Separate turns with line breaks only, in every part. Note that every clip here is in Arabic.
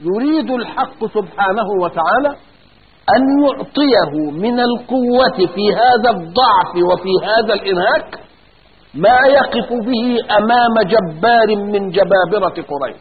يريد الحق سبحانه وتعالى أن يعطيه من القوة في هذا الضعف وفي هذا الإنهاك ما يقف به أمام جبار من جبابرة قريش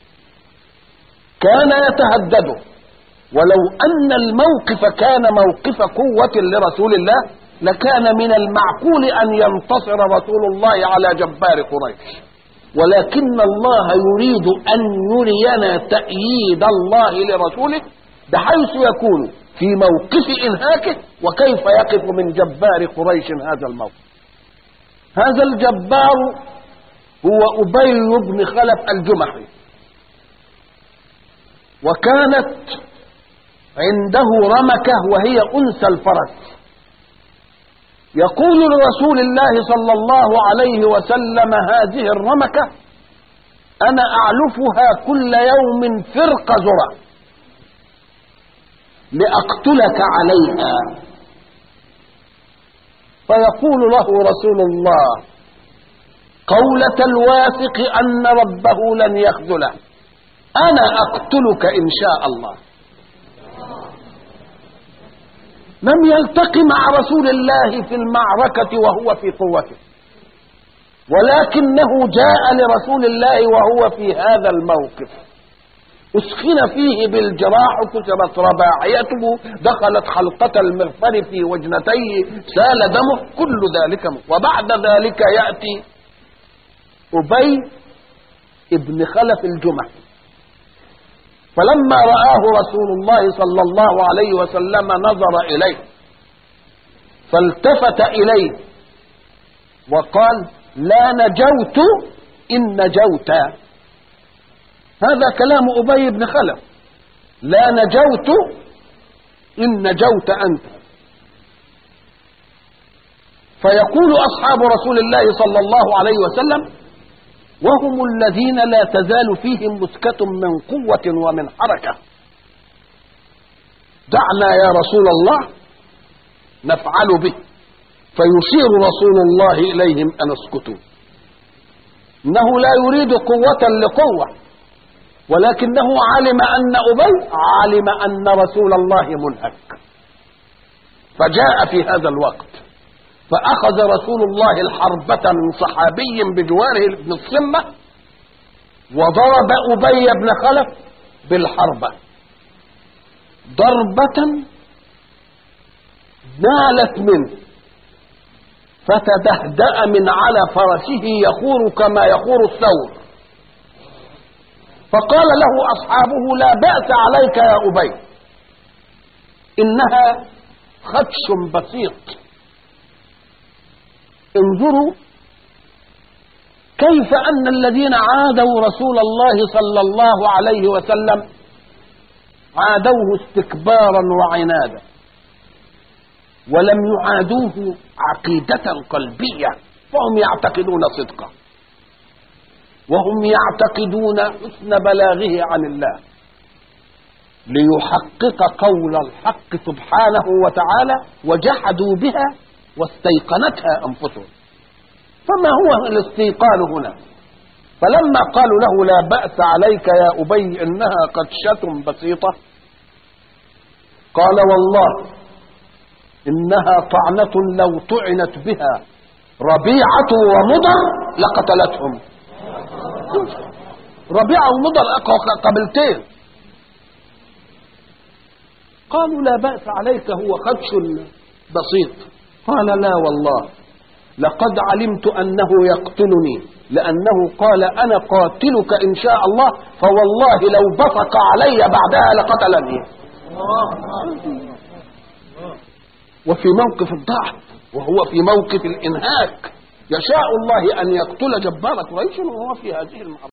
كان يتهدده. ولو أن الموقف كان موقف قوة لرسول الله لكان من المعقول أن ينتصر رسول الله على جبار قريش، ولكن الله يريد أن يرينا تأييد الله لرسوله بحيث يكون في موقف إنهاكه وكيف يقف من جبار قريش هذا الموقف. هذا الجبار هو أبي بن خلف الجمحي، وكانت عنده رمكة وهي أنثى الفرس. يقول لرسول الله صلى الله عليه وسلم هذه الرمكة أنا أعلفها كل يوم فرق ذرة لأقتلك عليها. فيقول له رسول الله قولة الواثق أن ربه لن يخذله، أنا أقتلك إن شاء الله. لم يلتق مع رسول الله في المعركة وهو في قوته، ولكنه جاء لرسول الله وهو في هذا الموقف أسخن فيه بالجراح، كسرت رباعيته، دخلت حلقة المغفر في وجنتيه، سال دمه، كل ذلك وبعد ذلك يأتي أبي ابن خلف الجمحي. فلما رآه رسول الله صلى الله عليه وسلم نظر إليه فالتفت إليه وقال لا نجوت إن نجوت. هذا كلام أبي بن خلف، لا نجوت إن نجوت أنت. فيقول أصحاب رسول الله صلى الله عليه وسلم وهم الذين لا تزال فيهم مسكة من قوة ومن حركة، دعنا يا رسول الله نفعل به. فيشير رسول الله إليهم أن اسكتوا، إنه لا يريد قوة لقوة، ولكنه علم أن أبي علم أن رسول الله منهك، فجاء في هذا الوقت فأخذ رسول الله الحربة من صحابي بجواره ابن الصمة وضرب أبي بن خلف بالحربة ضربة نالت منه فتدهدأ من على فرسه يخور كما يخور الثور. فقال له أصحابه لا بأس عليك يا أبي، إنها خدش بسيط. انظروا كيف أن الذين عادوا رسول الله صلى الله عليه وسلم عادوه استكبارا وعنادا، ولم يعادوه عقيدة قلبية، فهم يعتقدون صدقه وهم يعتقدون حسن بلاغه عن الله ليحقق قول الحق سبحانه وتعالى وجحدوا بها واستيقنتها أنفسهم. فما هو الاستيقان هنا؟ فلما قالوا له لا بأس عليك يا أبي إنها قدشة بسيطة قال والله إنها طعنة لو طعنت بها ربيعة ومضر لقتلتهم. ربيعة ومضر قبلتين. قالوا لا بأس عليك هو خدش بسيط. قال لا والله لقد علمت أنه يقتلني لأنه قال أنا قاتلك إن شاء الله، فوالله لو بصق علي بعدها لقتلني. وفي موقف الضعف وهو في موقف الإنهاك يشاء الله أن يقتل جبار قريش وهو في هذه المعركة.